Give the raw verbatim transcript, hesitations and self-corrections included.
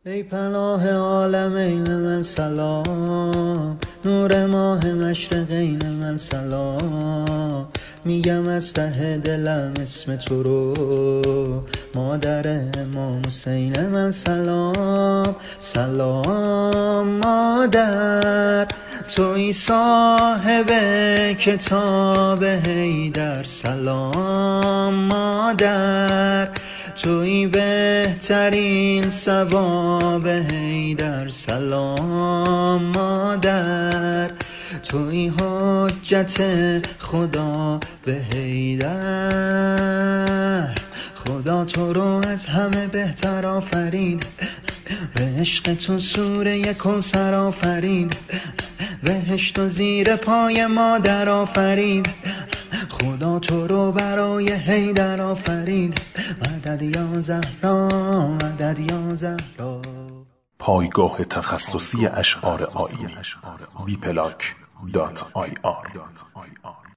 ای پناه عالمین من سلام، نور ماه مشرقین من سلام. میگم از ته دلم اسم تو رو، مادر امام حسین من سلام. سلام مادر، توی صاحب کتاب حیدر. سلام مادر، توی بهترین ثواب حیدر. سلام مادر، توی حجت خدا به حیدر. خدا تو رو از همه بهتر آفرید، به عشق تو سوره کوثر آفرید. بهشت و زیر پای مادر آفرید، خدا تو رو برای حیدر آفرید. مدد یا زهرا، مدد یا زهرا. پایگاه تخصصی اشعار آیینی بی پلاک دات آی آر